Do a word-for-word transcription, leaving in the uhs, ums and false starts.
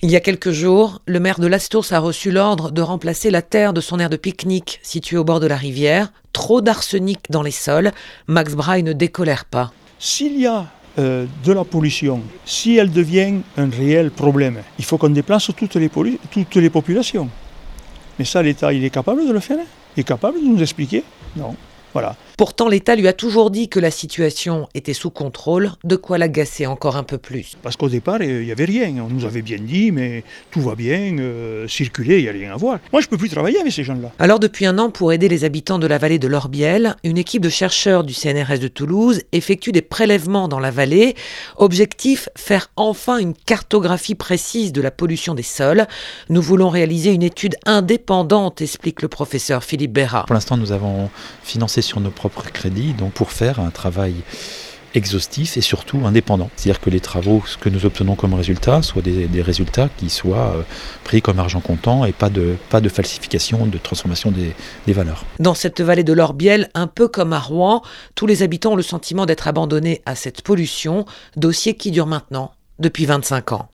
Il y a quelques jours, le maire de Lastours a reçu l'ordre de remplacer la terre de son aire de pique-nique située au bord de la rivière. Trop d'arsenic dans les sols. Max Braille ne décolère pas. S'il y a euh, de la pollution, si elle devient un réel problème, il faut qu'on déplace toutes les, pollu- toutes les populations. Mais ça, l'État, il est capable de le faire? Il est capable de nous expliquer? Non. Voilà. Pourtant, l'État lui a toujours dit que la situation était sous contrôle, de quoi l'agacer encore un peu plus. Parce qu'au départ, il n'y avait rien. On nous avait bien dit, mais tout va bien, euh, circuler, il n'y a rien à voir. Moi, je ne peux plus travailler avec ces gens-là. Alors, depuis un an, pour aider les habitants de la vallée de l'Orbiel, une équipe de chercheurs du C N R S de Toulouse effectue des prélèvements dans la vallée. Objectif, faire enfin une cartographie précise de la pollution des sols. Nous voulons réaliser une étude indépendante, explique le professeur Philippe Bérat. Pour l'instant, nous avons financé sur nos propres crédits, donc pour faire un travail exhaustif et surtout indépendant. C'est-à-dire que les travaux, ce que nous obtenons comme résultat, soient des, des résultats qui soient euh, pris comme argent comptant et pas de, pas de falsification, de transformation des, des valeurs. Dans cette vallée de l'Orbiel, un peu comme à Rouen, tous les habitants ont le sentiment d'être abandonnés à cette pollution, dossier qui dure maintenant depuis vingt-cinq ans.